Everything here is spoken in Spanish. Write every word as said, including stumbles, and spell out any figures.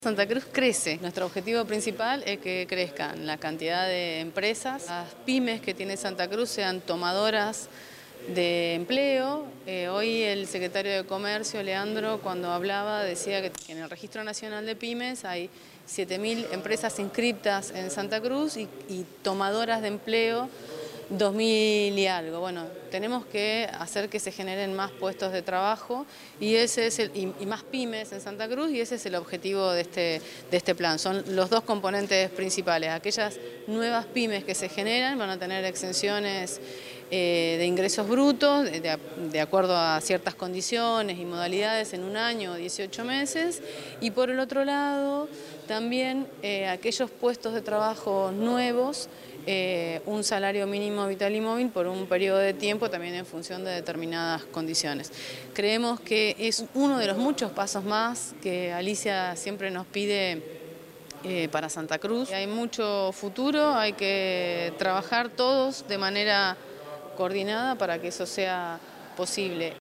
Santa Cruz crece. Nuestro objetivo principal es que crezcan la cantidad de empresas, las pymes que tiene Santa Cruz sean tomadoras de empleo. Eh, hoy el secretario de Comercio, Leandro, cuando hablaba, decía que en el Registro Nacional de Pymes hay siete mil empresas inscriptas en Santa Cruz y, y tomadoras de empleo dos mil y algo. Bueno, tenemos que hacer que se generen más puestos de trabajo y, ese es el, y, y más pymes en Santa Cruz, y ese es el objetivo de este, de este plan. Son los dos componentes principales. Aquellas nuevas pymes que se generan van a tener exenciones eh, de ingresos brutos de, de, de acuerdo a ciertas condiciones y modalidades en un año o dieciocho meses, y por el otro lado también eh, aquellos puestos de trabajo nuevos, eh, un salario mínimo vital y móvil por un periodo de tiempo también en función de determinadas condiciones. Creemos que es uno de los muchos pasos más que Alicia siempre nos pide eh, para Santa Cruz. Hay mucho futuro, hay que trabajar todos de manera coordinada para que eso sea posible.